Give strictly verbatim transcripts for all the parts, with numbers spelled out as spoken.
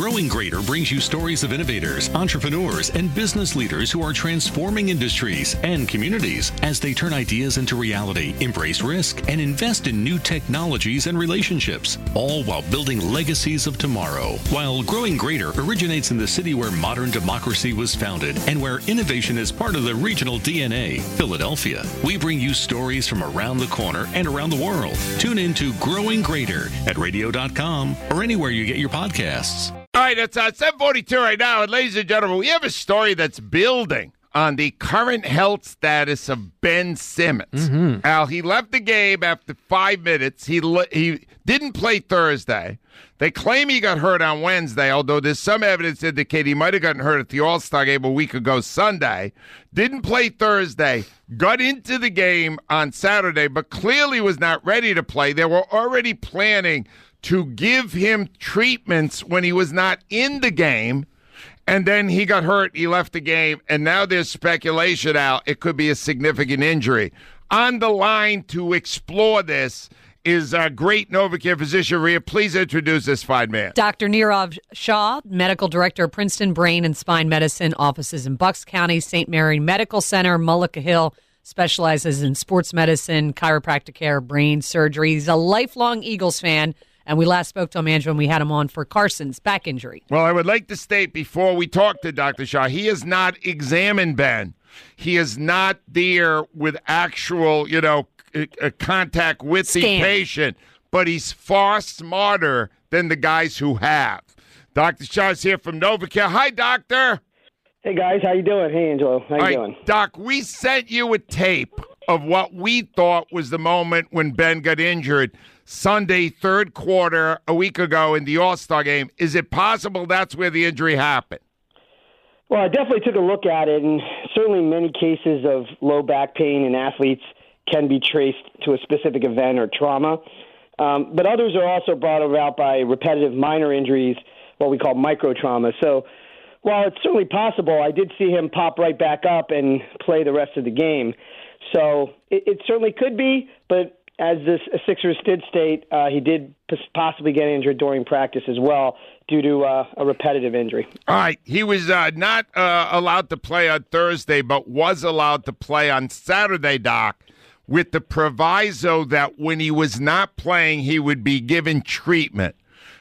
Growing Greater brings you stories of innovators, entrepreneurs, and business leaders who are transforming industries and communities as they turn ideas into reality, embrace risk, and invest in new technologies and relationships, all while building legacies of tomorrow. While Growing Greater originates in the city where modern democracy was founded and where innovation is part of the regional D N A, Philadelphia, we bring you stories from around the corner and around the world. Tune in to Growing Greater at radio dot com or anywhere you get your podcasts. All right, it's uh, seven forty-two right now, and ladies and gentlemen, we have a story that's building on the current health status of Ben Simmons. Mm-hmm. Al, he left the game after five minutes. He le- he didn't play Thursday. They claim he got hurt on Wednesday, although there's some evidence indicating he might have gotten hurt at the All-Star game a week ago Sunday. Didn't play Thursday. Got into the game on Saturday, but clearly was not ready to play. They were already planning to give him treatments when he was not in the game. And then he got hurt, he left the game, and now there's speculation out it could be a significant injury. On the line to explore this is a great NovaCare physician. Rhea, please introduce this fine man. Doctor Nirav Shah, Medical Director of Princeton Brain and Spine Medicine, offices in Bucks County, Saint Mary Medical Center, Mullica Hill, specializes in sports medicine, chiropractic care, brain surgery. He's a lifelong Eagles fan. And we last spoke to him, Andrew, when we had him on for Carson's back injury. Well, I would like to state before we talk to Doctor Shah, he has not examined Ben. He is not there with actual, you know, c- c- contact with Scan. the patient, but he's far smarter than the guys who have. Doctor Shah is here from NovaCare. Hi, Doctor. Hey, guys. How you doing? Hey, Angelo. How you All right, doing? Doc, we sent you a tape of what we thought was the moment when Ben got injured. Sunday, third quarter, a week ago in the All-Star game. Is it possible that's where the injury happened? Well, I definitely took a look at it, and certainly many cases of low back pain in athletes can be traced to a specific event or trauma. Um, but others are also brought about by repetitive minor injuries, what we call microtrauma. So while it's certainly possible, I did see him pop right back up and play the rest of the game. So it, it certainly could be, but as the Sixers did state, uh, he did possibly get injured during practice as well due to uh, a repetitive injury. All right. He was uh, not uh, allowed to play on Thursday, but was allowed to play on Saturday, Doc, with the proviso that when he was not playing, he would be given treatment.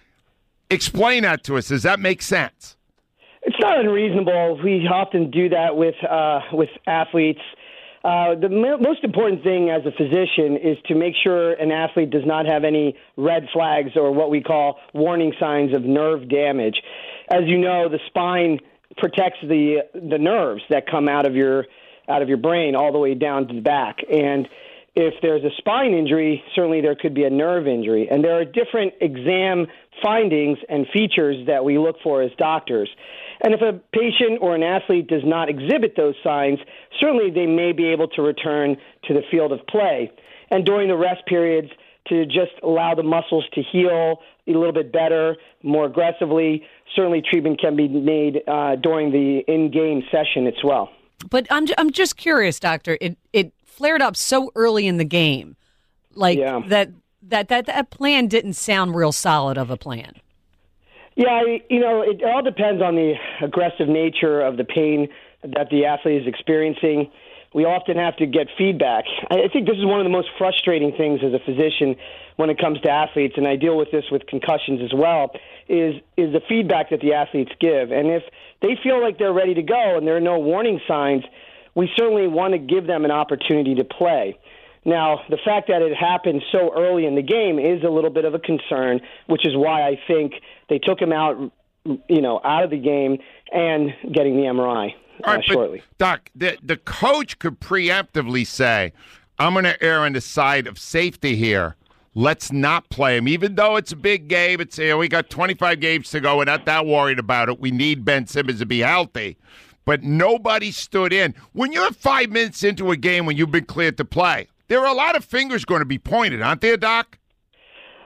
Explain that to us. Does that make sense? It's not unreasonable. We often do that with uh, with athletes. Uh, the mo- most important thing as a physician is to make sure an athlete does not have any red flags or what we call warning signs of nerve damage. As you know, the spine protects the the nerves that come out of your out of your brain all the way down to the back. And if there's a spine injury, certainly there could be a nerve injury. And there are different exam findings and features that we look for as doctors. And if a patient or an athlete does not exhibit those signs, certainly they may be able to return to the field of play. And during the rest periods, to just allow the muscles to heal a little bit better, more aggressively, certainly treatment can be made uh, during the in-game session as well. But I'm I'm just curious, Doctor. It it flared up so early in the game, like Yeah. that, that that that plan didn't sound real solid of a plan. Yeah, I- you know, it all depends on the aggressive nature of the pain that the athlete is experiencing. We often have to get feedback. I I think this is one of the most frustrating things as a physician when it comes to athletes, and I deal with this with concussions as well, is is the feedback that the athletes give. And if they feel like they're ready to go and there are no warning signs, we certainly want to give them an opportunity to play. Now, the fact that it happened so early in the game is a little bit of a concern, which is why I think they took him out, you know, out of the game and getting the M R I uh, All right, but, shortly. Doc, the, the coach could preemptively say, I'm going to err on the side of safety here. Let's not play him. Even though it's a big game, it's you know, we got twenty-five games to go. We're not that worried about it. We need Ben Simmons to be healthy. But nobody stood in. When you're five minutes into a game when you've been cleared to play, there are a lot of fingers going to be pointed, aren't there, Doc?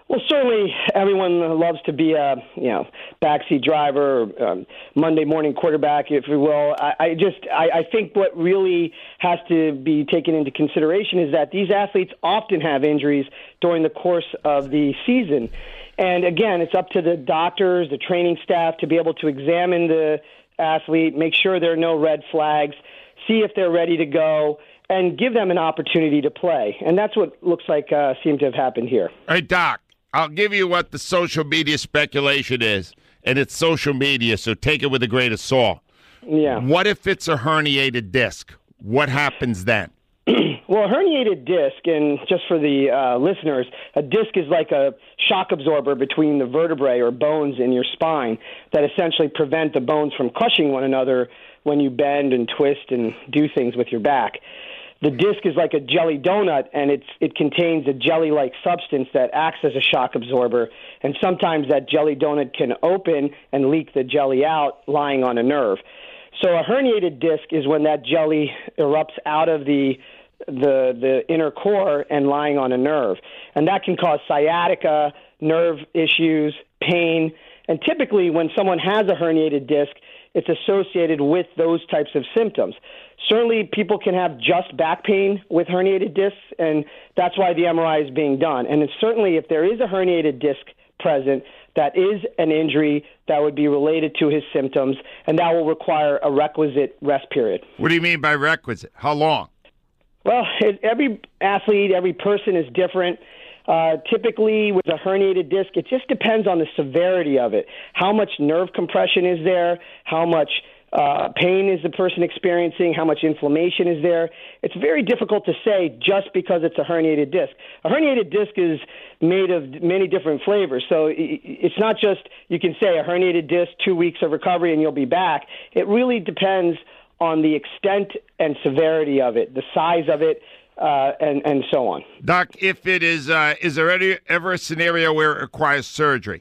Well, certainly everyone loves to be a you know backseat driver or um, Monday morning quarterback, if you will. I, I just I, I think what really has to be taken into consideration is that these athletes often have injuries during the course of the season. And again, it's up to the doctors, the training staff to be able to examine the athlete, make sure there are no red flags, see if they're ready to go, and give them an opportunity to play. And that's what looks like uh, seemed to have happened here. Hey, Doc, I'll give you what the social media speculation is, and it's social media, so take it with a grain of salt. Yeah. What if it's a herniated disc? What happens then? Well, a herniated disc, and just for the uh, listeners, a disc is like a shock absorber between the vertebrae or bones in your spine that essentially prevent the bones from crushing one another when you bend and twist and do things with your back. The disc is like a jelly donut, and it's it contains a jelly-like substance that acts as a shock absorber, and sometimes that jelly donut can open and leak the jelly out lying on a nerve. So a herniated disc is when that jelly erupts out of the the the inner core and lying on a nerve. And that can cause sciatica, nerve issues, pain, and typically when someone has a herniated disc, it's associated with those types of symptoms. Certainly people can have just back pain with herniated discs, and that's why the M R I is being done. And it's certainly if there is a herniated disc present, that is an injury that would be related to his symptoms, and that will require a requisite rest period. What do you mean by requisite? How long? Well, it, every athlete, every person is different. Uh, typically, with a herniated disc, it just depends on the severity of it. How much nerve compression is there? How much uh, pain is the person experiencing? How much inflammation is there? It's very difficult to say just because it's a herniated disc. A herniated disc is made of many different flavors. So it's not just you can say a herniated disc, two weeks of recovery, and you'll be back. It really depends on the extent and severity of it, the size of it, uh, and, and so on. Doc, if it is, uh, is there any, ever a scenario where it requires surgery?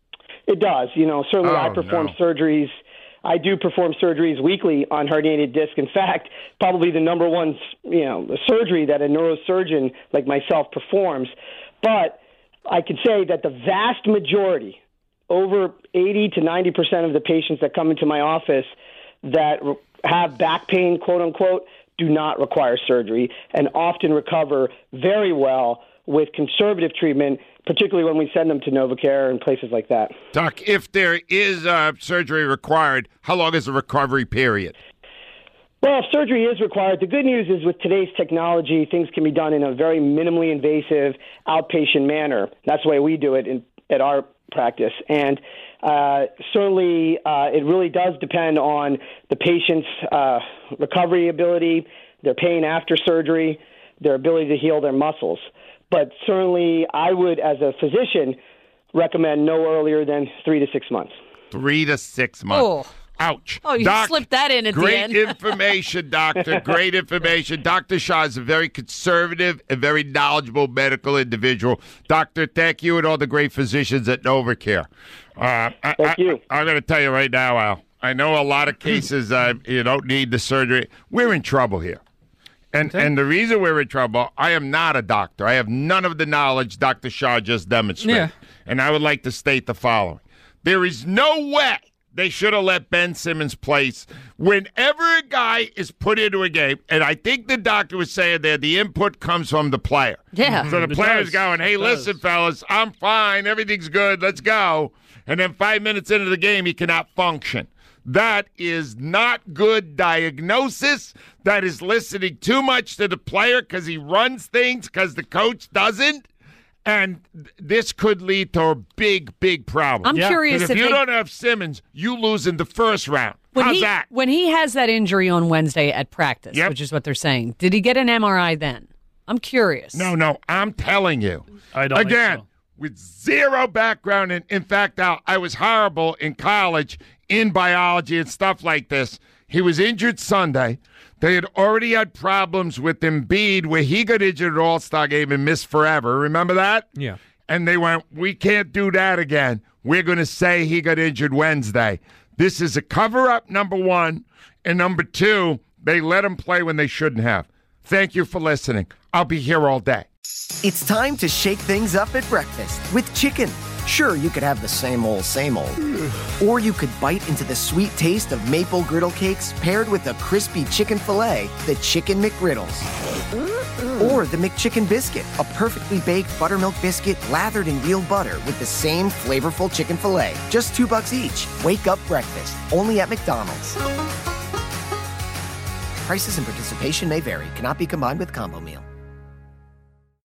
It does. You know, certainly oh, I perform no. surgeries. I do perform surgeries weekly on herniated disc. In fact, probably the number one, you know, surgery that a neurosurgeon like myself performs. But I can say that the vast majority, over eighty to ninety percent of the patients that come into my office that have back pain, quote unquote, do not require surgery and often recover very well with conservative treatment, particularly when we send them to NovaCare and places like that. Doc, if there is uh, surgery required, how long is the recovery period? Well, if surgery is required, the good news is with today's technology, things can be done in a very minimally invasive outpatient manner. That's the way we do it in, at our practice. And uh, certainly uh, it really does depend on the patient's uh, recovery ability, their pain after surgery, their ability to heal their muscles. But certainly I would, as a physician, recommend no earlier than three to six months. Three to six months. Oh. Ouch. Oh, you Doc, slipped that in at the great end. information, doctor. Great information. Doctor Shah is a very conservative and very knowledgeable medical individual. Doctor, thank you and all the great physicians at NovaCare. Uh, I, thank you. I, I'm going to tell you right now, Al, I know a lot of cases uh, you don't need the surgery. We're in trouble here. And okay. and the reason we're in trouble, I am not a doctor. I have none of the knowledge Doctor Shah just demonstrated. Yeah. And I would like to state the following. There is no way they should have let Ben Simmons play. Whenever a guy is put into a game, and I think the doctor was saying there, the input comes from the player. Yeah. So the It player's does. going, hey, It listen, does. fellas, I'm fine. Everything's good. Let's go. And then five minutes into the game, he cannot function. That is not good diagnosis. That is listening too much to the player because he runs things because the coach doesn't. And th- this could lead to a big, big problem. I'm Yeah. curious 'Cause if if you they, don't have Simmons, you lose in the first round. when How's he, that? when he has that injury on Wednesday at practice, Yep. which is what they're saying, did he get an M R I then? I'm curious. No, no, I'm telling you. I don't think Again, so. with zero background. In, in fact, Al, I was horrible in college in biology and stuff like this. He was injured Sunday. They had already had problems with Embiid where he got injured at All-Star game and missed forever. Remember that? Yeah. And they went, we can't do that again. We're going to say he got injured Wednesday. This is a cover-up, number one. And number two, they let him play when they shouldn't have. Thank you for listening. I'll be here all day. It's time to shake things up at breakfast with chicken. Sure, you could have the same old, same old. Or you could bite into the sweet taste of maple griddle cakes paired with a crispy chicken filet, the Chicken McGriddles. Or the McChicken Biscuit, a perfectly baked buttermilk biscuit lathered in real butter with the same flavorful chicken filet. Just two bucks each. Wake up breakfast, only at McDonald's. Prices and participation may vary. Cannot be combined with combo meal.